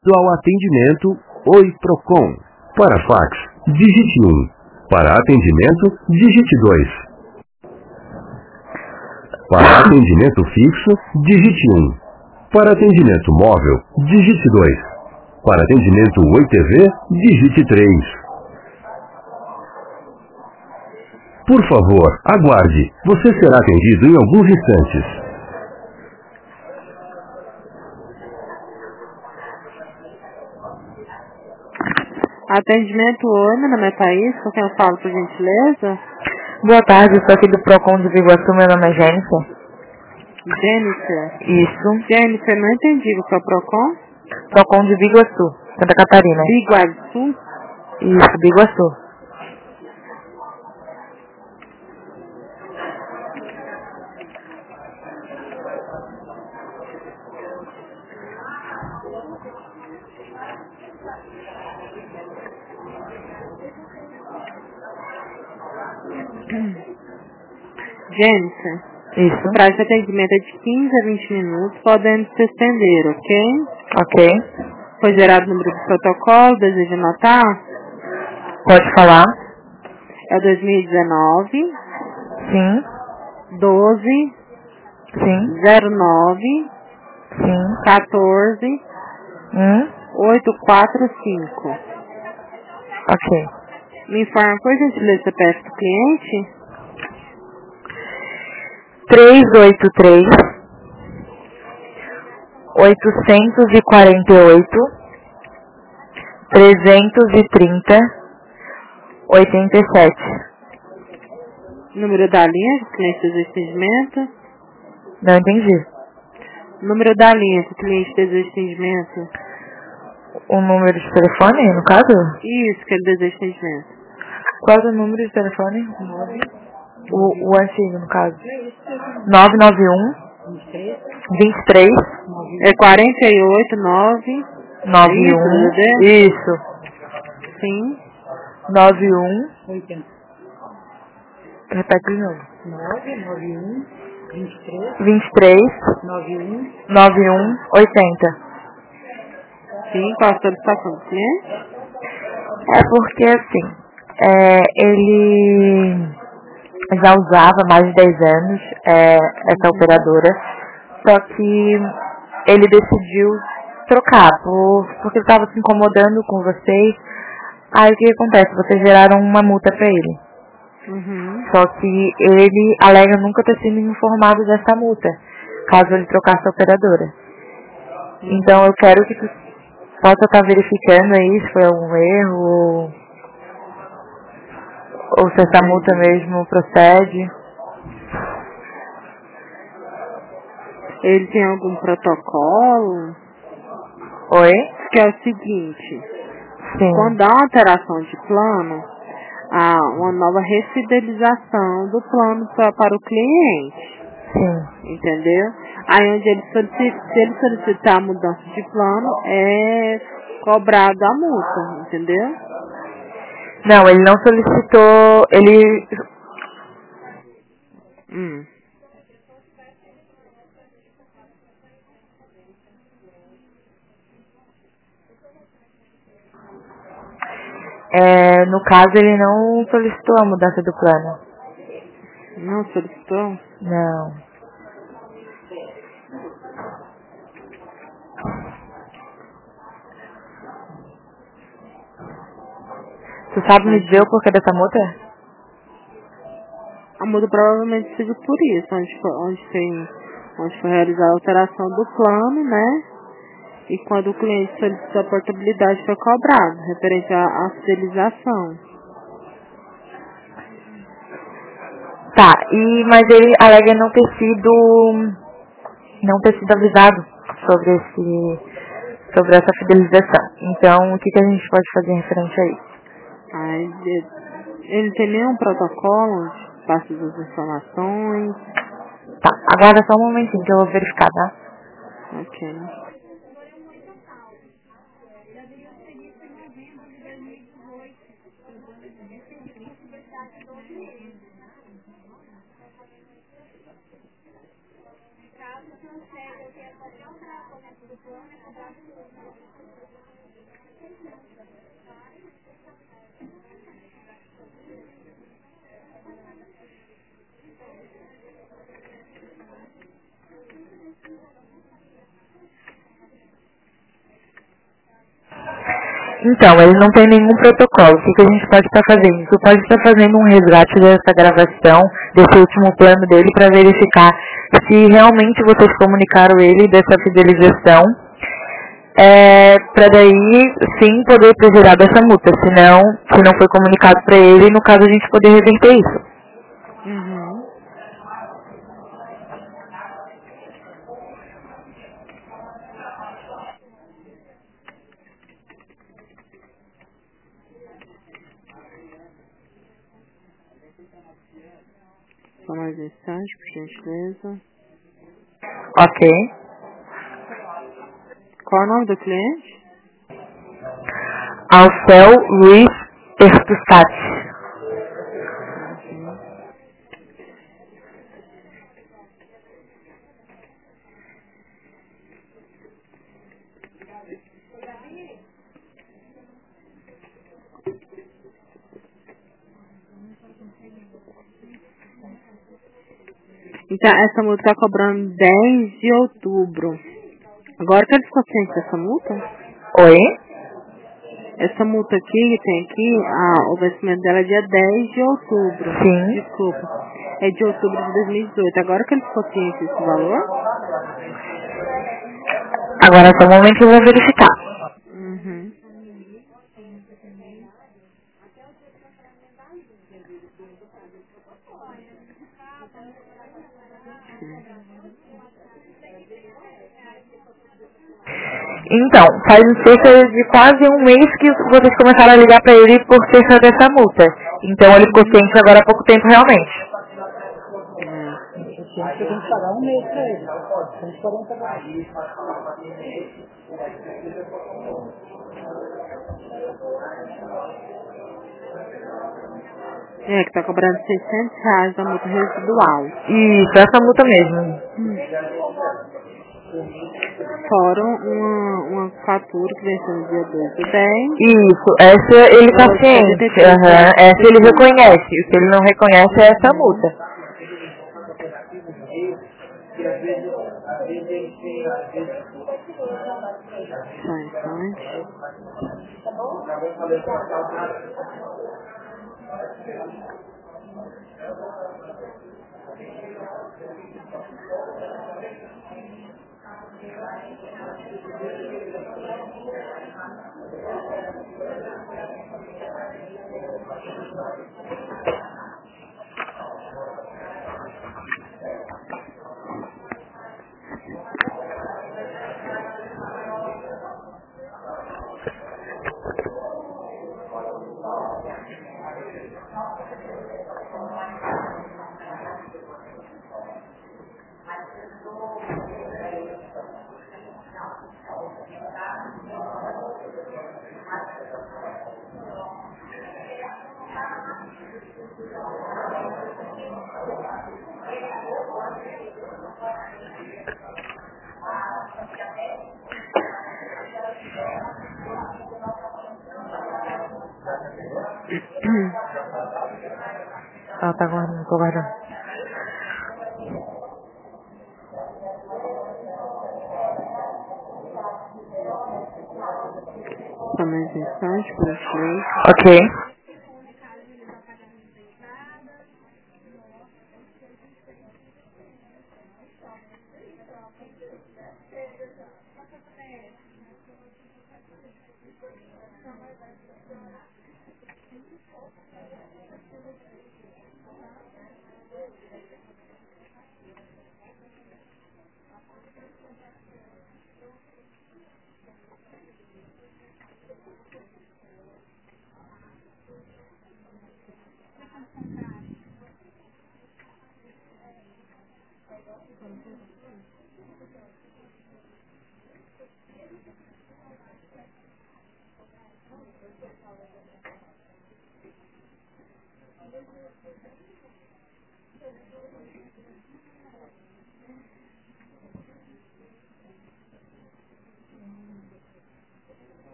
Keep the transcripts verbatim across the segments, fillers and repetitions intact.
Ao atendimento Oi Procon. Para fax, digite um. Para atendimento, digite dois. Para atendimento fixo, digite um. Para atendimento móvel, digite dois. Para atendimento Oi T V, digite três. Por favor, aguarde. Você será atendido em alguns instantes. Atendimento Oi, meu nome é Thaís, com quem eu falo, por gentileza? Boa tarde, eu sou aqui do Procon de Biguaçu, meu nome é Jennifer. Jennifer? Isso. Jennifer, não entendi, o que é o Procon? Procon de Biguaçu, Santa Catarina. Biguaçu? Isso, Biguaçu. Jennifer? Isso. O prazo de atendimento é de quinze a vinte minutos, podendo se estender, ok? Ok. Foi gerado o número do protocolo, deseja anotar? Pode falar. É o dois mil e dezenove. Sim. doze. Sim. zero nove. Sim. quatorze. Hum. oito quatro cinco. Ok. Me informa, por gentileza, o C P F do cliente? três oito três, oito quatro oito, trezentos e trinta, oitenta e sete. Número da linha que o cliente deseja atendimento? Não entendi. Número da linha que o cliente deseja atendimento? O número de telefone, no caso? Isso, que ele deseja atendimento. Qual é o número de telefone? O, o antigo, no caso. nove nove um, vinte e três, É quarenta e oito, nove. nove Isso, um. bebê? Isso. Sim. nove um. Repete de novo. vinte e três, nove um, oitenta. Sim, qual a solicitação do cliente? É porque, assim, é, ele já usava há mais de dez anos é, essa operadora, só que ele decidiu trocar, por, porque ele estava se incomodando com vocês. Aí o que acontece? Vocês geraram uma multa para ele. Uhum. Só que ele alega nunca ter sido informado dessa multa, caso ele trocasse a operadora. Então eu quero que tu possa estar verificando aí se foi algum erro, ou, ou se essa multa mesmo procede. Ele tem algum protocolo? Oi? Que é o seguinte, Sim. quando há uma alteração de plano, há uma nova refidelização do plano pra, para o cliente. Sim. Entendeu? Aí onde ele solicita, se ele solicitar a mudança de plano, é cobrado a multa, entendeu? Não, ele não solicitou, ele... Hum. É, no caso, ele não solicitou a mudança do plano. Não solicitou? Não. Você sabe me dizer o porquê dessa multa? A multa provavelmente seja por isso, onde foi, onde tem, onde foi realizada a alteração do plano, né? E quando o cliente solicitou a portabilidade foi cobrado, referente à, à fidelização. Tá, e, mas ele alega não ter sido, não ter sido avisado sobre esse, sobre essa fidelização. Então, o que, que a gente pode fazer referente a isso? Aí, ele ele não tem nenhum protocolo onde passa as informações. Tá, aguarda só um momentinho que eu vou verificar, tá? Ok. Então, ele não tem nenhum protocolo. O que, que a gente pode estar fazendo? Você pode estar fazendo um resgate dessa gravação, desse último plano dele, para verificar se realmente vocês comunicaram ele dessa fidelização, é, para daí, sim, poder ter gerado essa multa. Se não, se não foi comunicado para ele, no caso, a gente poder reverter isso. Uhum. Só mais um instante, por gentileza. Ok. Qual é o nome do cliente? Alcel Luiz Pertustat. Então, essa multa está cobrando dez de outubro. Agora que ele ficou ciente dessa multa? Oi? Essa multa aqui, que tem aqui, a, o vencimento dela é dia dez de outubro. Sim. Desculpa. É de outubro de dois mil e dezoito. Agora que ele ficou ciente desse valor? Agora, só um momento que eu vou verificar. Uhum. Então, faz cerca de quase um mês que vocês começaram a ligar para ele por cerca dessa multa. Então, ele ficou ciente agora há pouco tempo, realmente. É. Você tem que pagar um mês pra ele. cento e quarenta reais. É, que tá cobrando seiscentos reais da multa residual. Isso, essa multa mesmo. Fora uma, uma fatura que venceu no dia dois do dez. Isso, essa ele tá Outra, ciente. setenta e três Uhum. reais. Essa ele reconhece. Se ele não reconhece, é essa multa. Só um instante. Ah, tá guardando, tô guardando. Só mais um instante, por gentileza. Ok.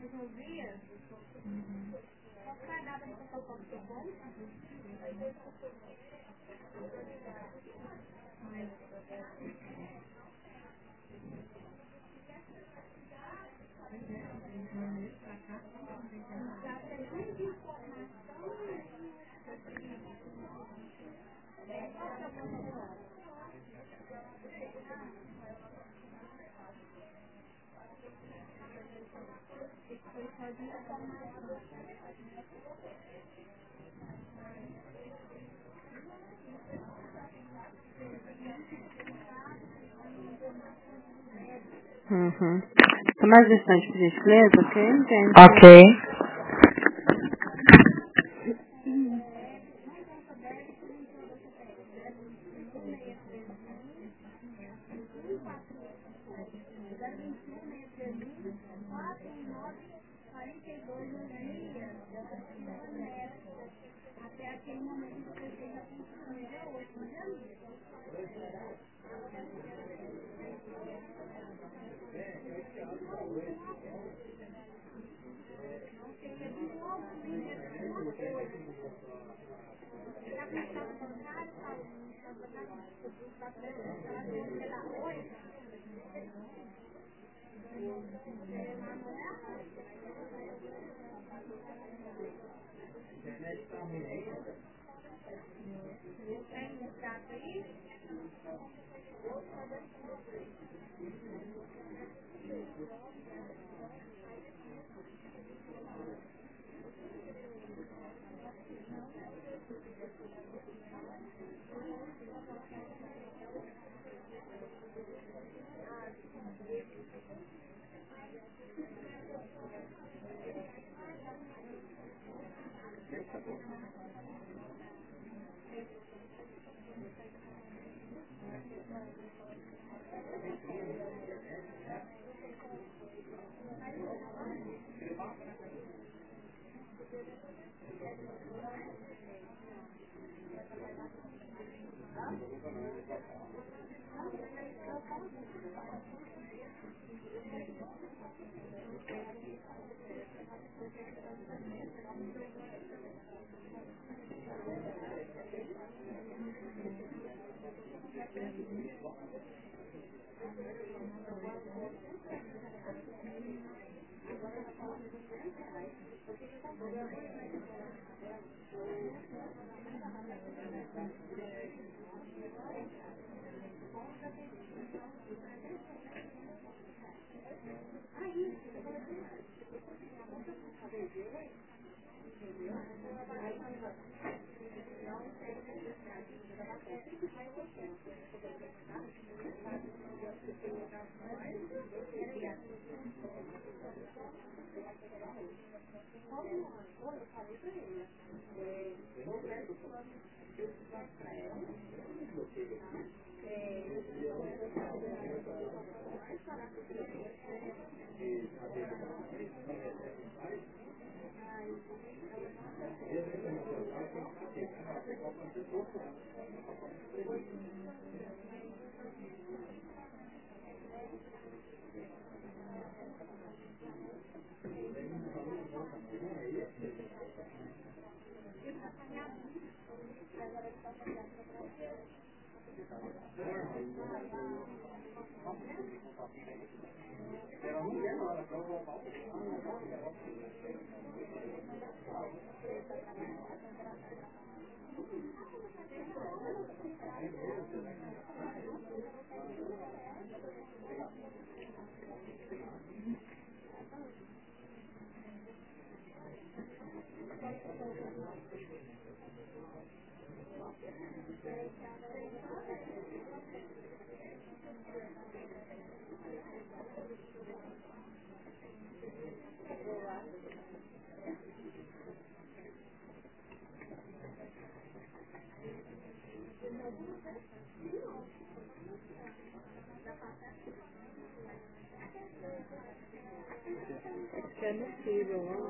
Uhum. Tá mais distante, por gentileza, ok? Entendo. Ok. Que é possível, ó.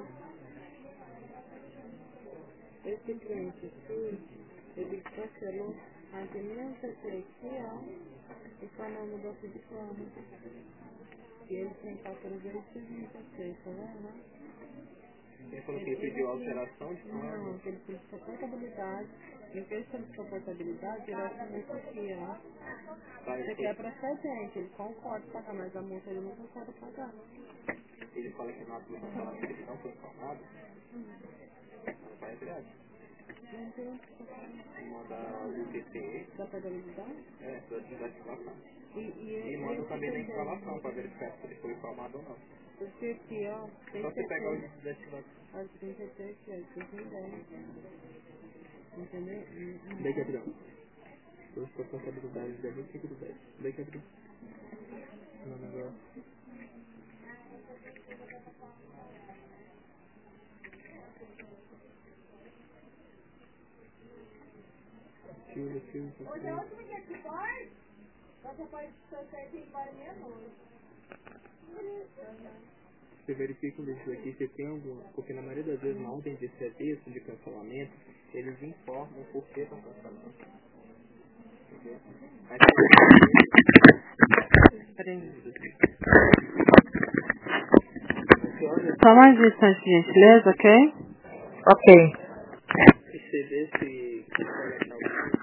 Esse cliente aqui, ele cancelou a de mil e sessenta aqui, ó. E foi na mudança de plano. E ele tem fatura desde dois mil e dezesseis, tá vendo? Ele falou que ele pediu alteração de plano. Não, que ele solicitou portabilidade. Em vez de solicitar portabilidade, ele essa multa aqui, ó. Tá, Isso aqui é procedente, ele concorda em pagar, mas a multa ele não concorda em pagar. Ele fala que na aplicação ele não foi informado. Não vai entrar. Não entendo. Manda o T C E. Da portabilidade? É, da desativação. E, e, E manda também da instalação para verificar se ele foi informado ou não. Porque aqui, ó, tem Só que você pegar o ter. desativação. As trinta e três, que é trinta e dez. Entendeu? Daí que abriu. Eu estou com a contabilidade de vinte e cinco do dez. Daí que abriu. Não, negócio. Tio, tio, tio. Você verifica isso aqui, se tem alguma, porque na maioria das vezes na ordem de serviço, de cancelamento, eles informam por que estão cancelando. Entendeu? Mas só mais um instante, por gentileza, ok? Ok. você vê se consegue achar algum.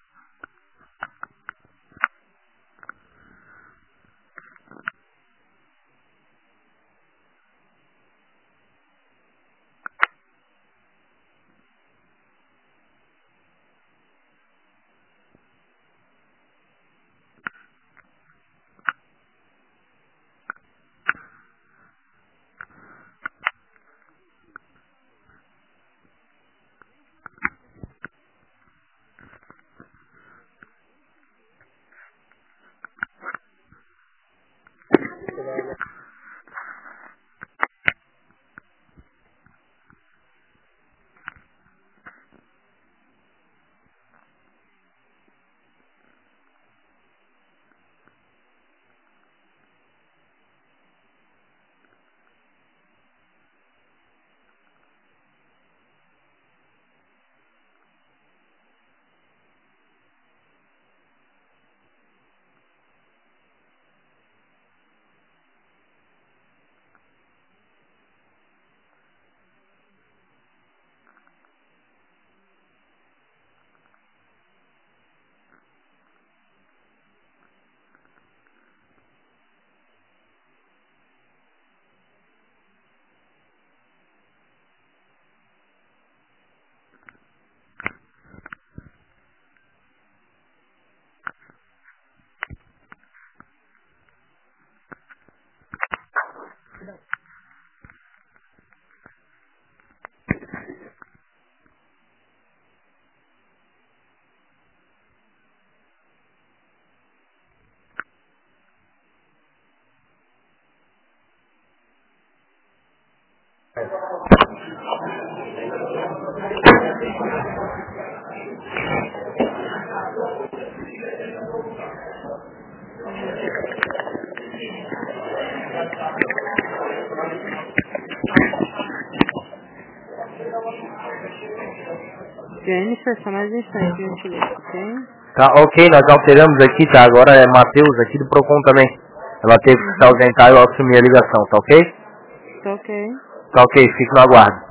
Jennifer, só mais um instante, por gentileza, ok? Tá, ok, nós alteramos aqui, tá? Agora é Matheus aqui do Procon também. Ela teve que se ausentar e eu assumi a ligação, tá ok? Tá ok. Tá ok, fico no aguardo.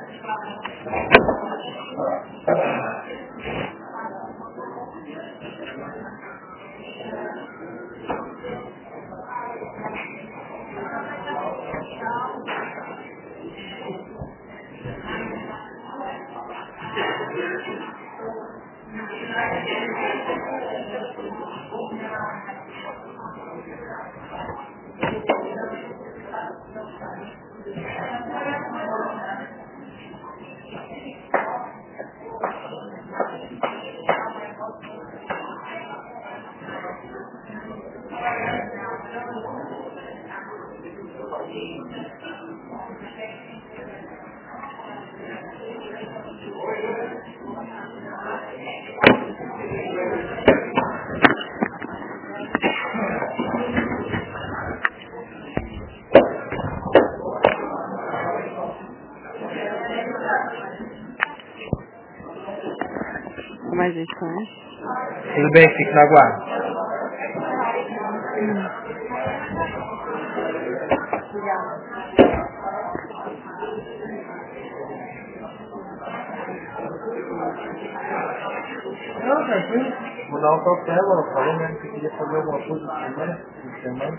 Só mais um instante. Tudo bem, fico no aguardo. Mudar o papel, ela falou mesmo que queria fazer alguma coisa de semana, de semana.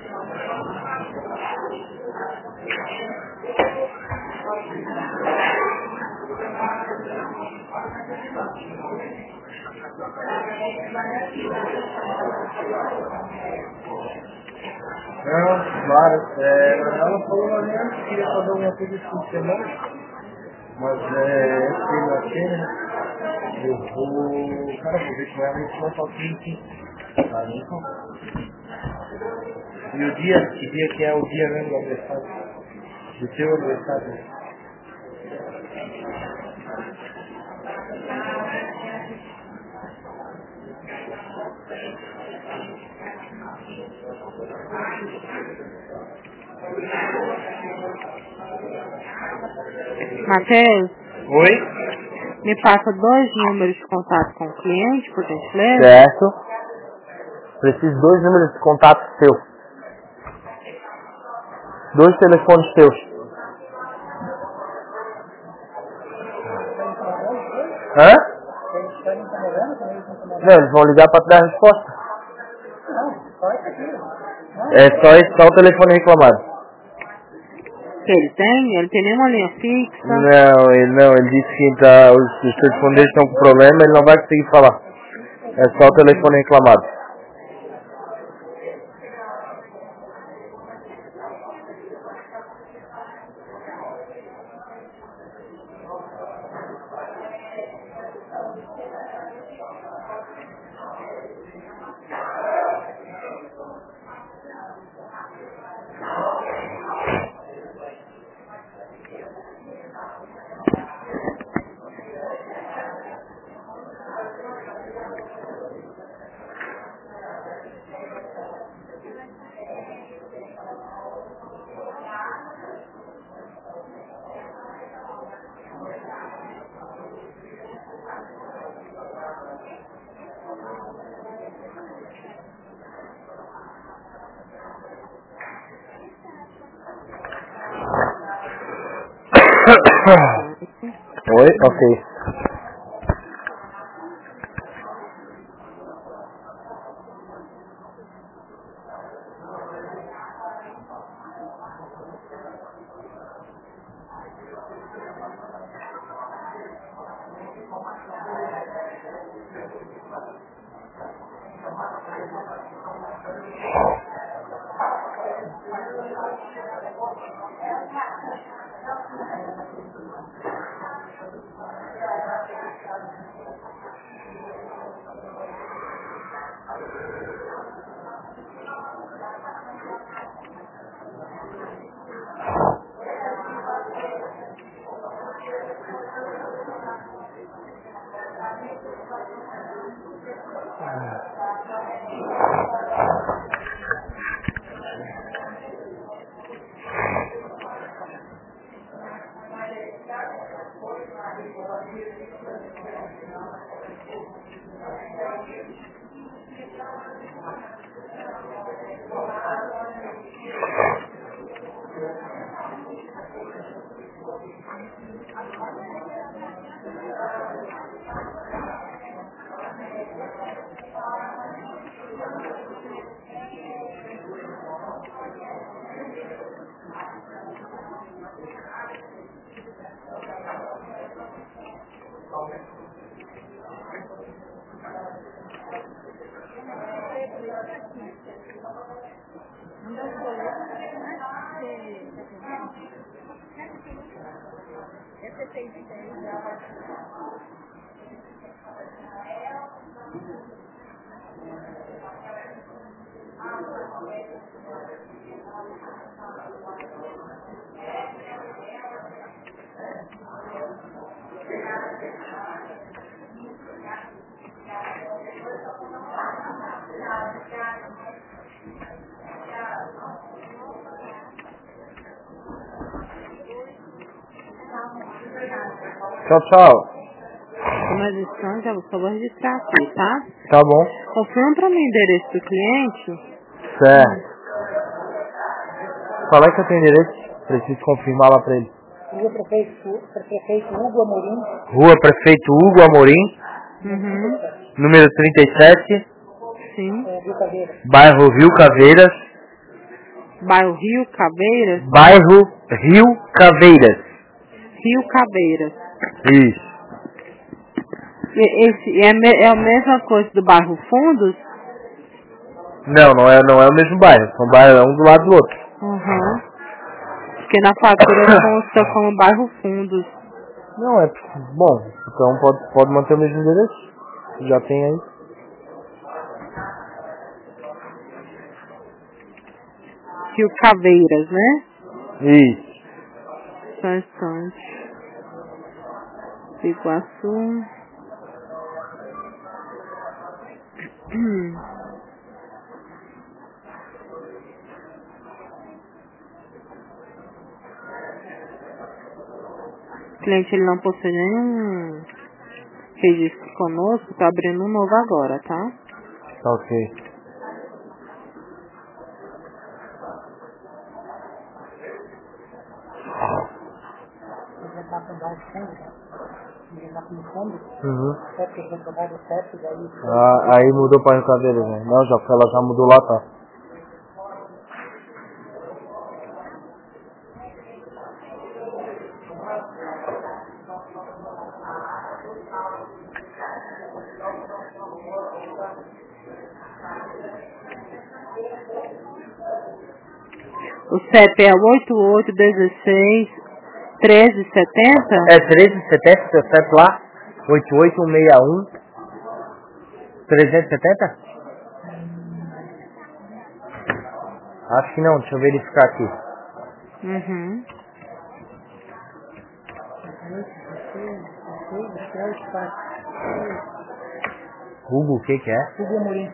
Não, claro, é, ela falou mesmo que queria fazer alguma coisa de semana, mas é, segunda-feira, eu vou, cara, vou ver com ela e vou falar aqui, tá, então. E o dia, que dia que é o dia mesmo do aniversário? Do seu aniversário? Matheus, Oi? me passa dois números de contato com o cliente, por gentileza. Certo. Preciso de dois números de contato seus. Dois telefones seus. Hã? Eles estão incomodando, como eles estão incomodando? Não, eles vão ligar para dar a resposta. Não, só isso aqui. Não, É só, esse, só o telefone reclamado. Que ele tem? Ele tem nenhuma linha fixa. Não, ele não, ele disse que tá, os, os telefones dele estão com problema, ele não vai conseguir falar. É só o telefone reclamado. Oi? Ok. Tchau, tchau. Como eles estão, já só vou registrar aqui, tá? Tá bom. Confirma pra mim o endereço do cliente. Certo. Fala aí que eu tenho endereço. Preciso confirmar lá pra ele. Rua Prefeito, Prefeito Hugo Amorim. Rua Prefeito Hugo Amorim. Uhum. Número trinta e sete. Sim. Bairro Rio Caveiras. Bairro Rio Caveiras? Bairro Rio Caveiras. Rio Caveiras. Isso. E, esse, é, me, é a mesma coisa do bairro Fundos? Não, não é, não é o mesmo bairro. São bairros um do lado do outro. Uhum. Porque na fatura consta como bairro Fundos. Não, é bom. Então pode, pode manter o mesmo endereço. Já tem aí. Rio Caveiras, né? Isso. Só um instante. Iguaçu. Hum. O cliente ele não possui nenhum registro conosco, tá abrindo um novo agora, tá? Tá ok. Uhum. Ah, aí mudou para Rio Caveiras, né? Não, já, ela já mudou lá, tá? O C E P é oito oito um seis um três sete zero? É treze setenta, seu C E P lá? oito oito um seis um trezentos e setenta? Acho que não, deixa eu verificar aqui. Uhum. Hugo, o que que é? Hugo Amorim.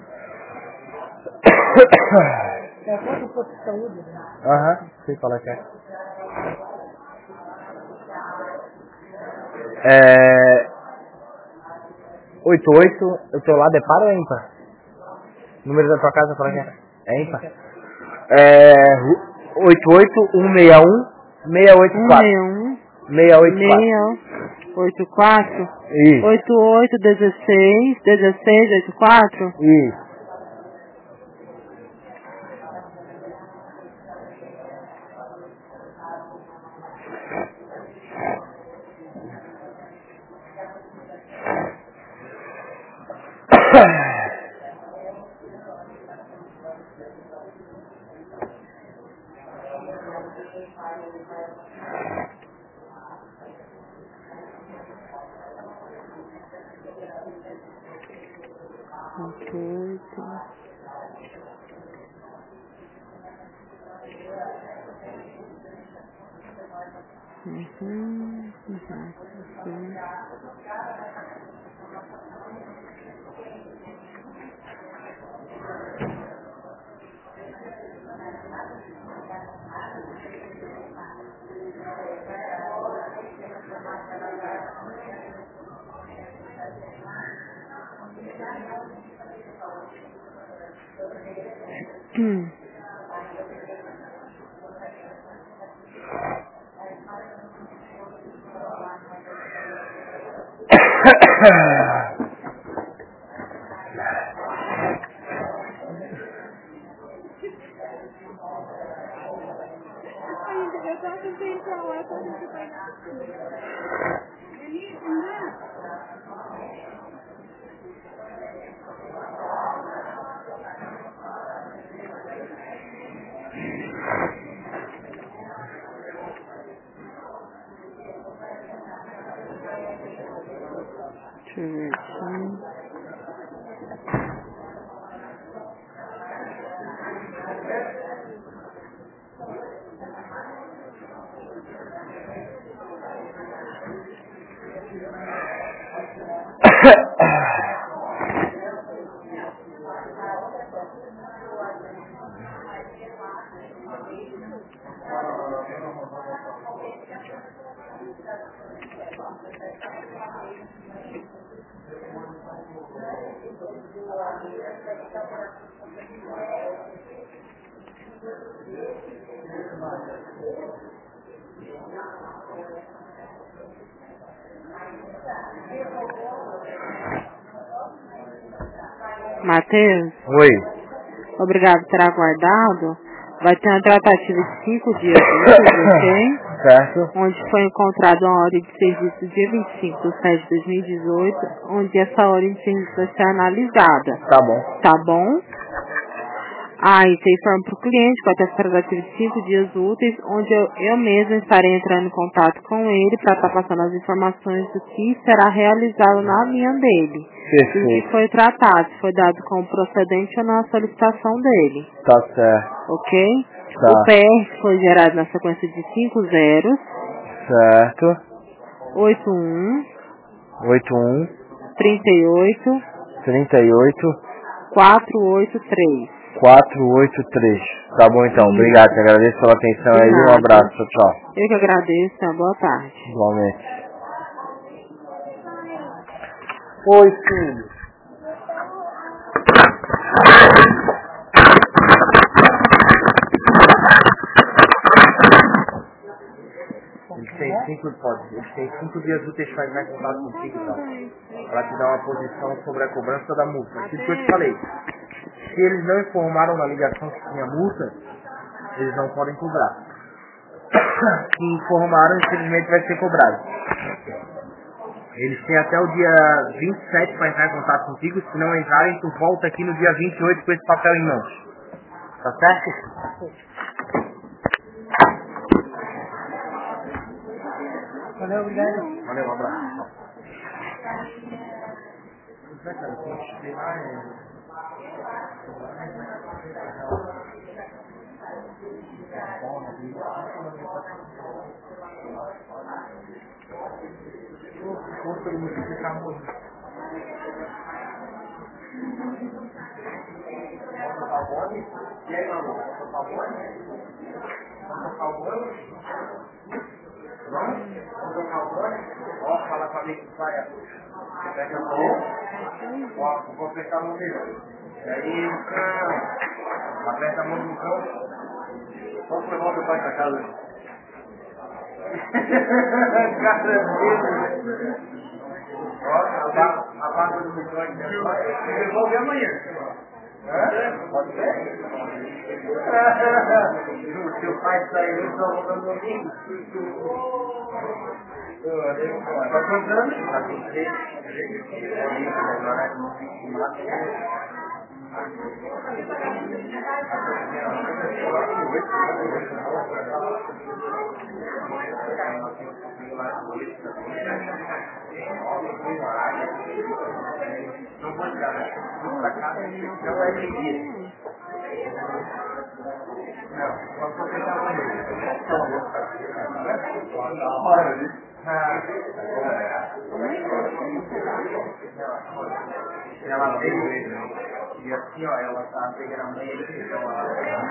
É a foto do posto de saúde, né? Aham, sei falar que é. É... oito oito, o teu lado é par ou é ímpar? Número da tua casa, qual é que é? É ímpar? É... oito oito um seis um seis oito quatro. seis oito quatro. seis oito quatro? Isso. oito oito um seis um seis oito quatro? Isso. oito oito. Uhum, uhum, uhum. Hum. Deixa eu ver aqui. Matheus, Oi. obrigado por ter aguardado. Vai ter uma tratativa de cinco dias úteis, ok? Certo. Onde foi encontrada uma ordem de serviço dia vinte e cinco de setembro de dois mil e dezoito, onde essa ordem de serviço vai ser analisada. Tá bom. Tá bom? Aí você informa para o cliente que vai ter essa tratativa de cinco dias úteis, onde eu, eu mesma estarei entrando em contato com ele para estar passando as informações do que será realizado na linha dele. Perfeito. O que foi tratado, se foi dado como procedente ou não a solicitação dele. Tá certo. Ok? Tá. O P R foi gerado na sequência de cinco zeros, Certo. oito um, oito um, trinta e oito, trinta e oito, quatro oito três. quatro oito três. Tá bom então. Isso. Obrigado. Te agradeço pela atenção De aí. Um nada. abraço. Tchau, tchau. Eu que agradeço, uma boa tarde. Igualmente. Oi, filho. Eles têm cinco, pode, eles têm cinco dias úteis para entrar em contato contigo, tá? Para te dar uma posição sobre a cobrança da multa. Aquilo que eu te falei. Se eles não informaram na ligação que tinha multa, eles não podem cobrar. Se informaram, infelizmente vai ser cobrado. Eles têm até o dia vinte e sete para entrar em contato contigo. Se não entrarem, tu volta aqui no dia vinte e oito com esse papel em mãos. Tá certo? Valeu, obrigado. Valeu, um abraço. E aí, meu amor? Vamos tocar o bonde? Vamos tocar o bonde? Vamos? Vamos tocar o bonde? Ó, fala pra mim que vai. Pega a mão. Ó, vou apertar a mão dele. E aí, o cão. Aperta a mão do cão. Vamos levar meu pai pra casa. Casa dele. Ó, a barba do microfone do meu pai. Eu devolve amanhã. É? Pode ser? O seu pai está aí hoje, só voltando no domingo. Está contando? Está não pode dar, né? Pra cá, não vai pedir. Não, só pra pegar uma vez. Ela veio e assim, ó, ela tá pegando a mãe, então ela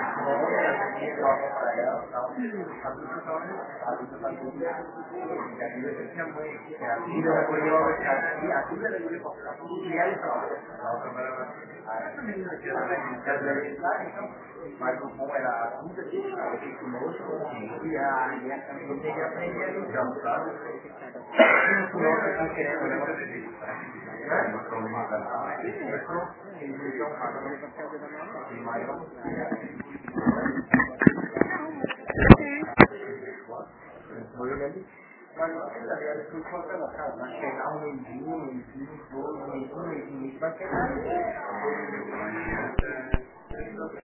pra ela e tal. A Duda tá a Duda tá tudo. E a Duda tinha mãe, que a filha da coisa ela vai ficar aqui, a filha da coisa vai ficar tudo e ela então. Ela trabalhava essa menina aqui, ela vai então. Mas o bom era a Duda que estava aqui conosco e a e essa menina tem que aprender a lição, sabe? O nosso tá querendo, né? Mas não sei, aliás, tudo quanto é na casa. Vai chegar um mêsinho, um mêsinho, dois, um mêsinho, um mêsinho, vai chegar.